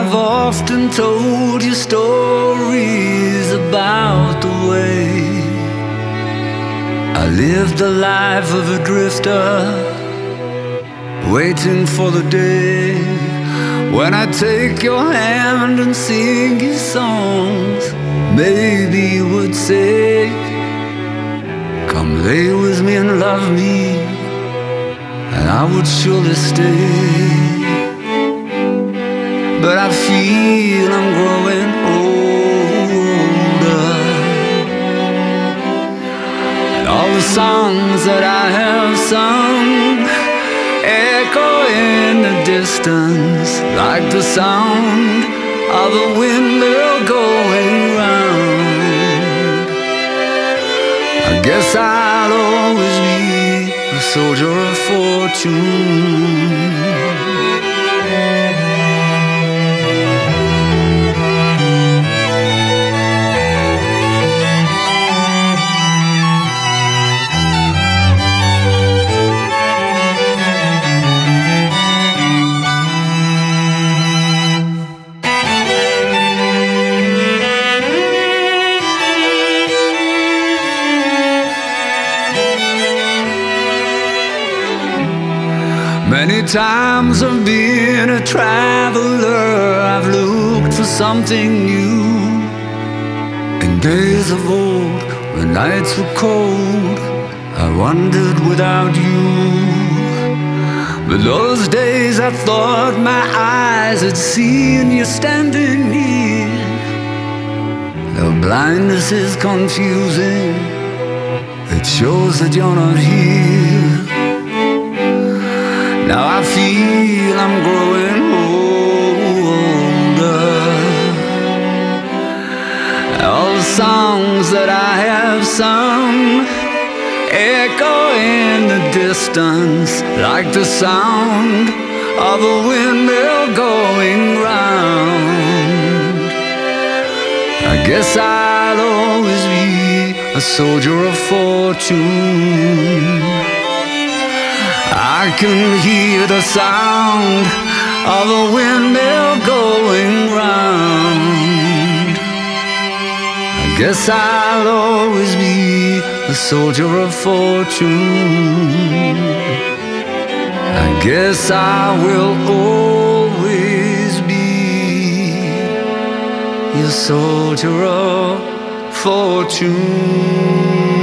I've often told you stories about the way I lived the life of a drifter, waiting for the day when I take your hand and sing you songs. Maybe you would say, come lay with me and love me, and I would surely stay. But I feel I'm growing older, and all the songs that I have sung echo in the distance like the sound of a windmill going round. I guess I'll always be a soldier of fortune. Many times I've been a traveler, I've looked for something new. In days of old, when nights were cold, I wandered without you. But those days I thought my eyes had seen you standing near. Though blindness is confusing, it shows that you're not here. Now I feel I'm growing older. All the songs that I have sung echo in the distance like the sound of a windmill going round. I guess I'll always be a soldier of fortune. I can hear the sound of a windmill going round. I guess I'll always be a soldier of fortune. I guess I will always be your soldier of fortune.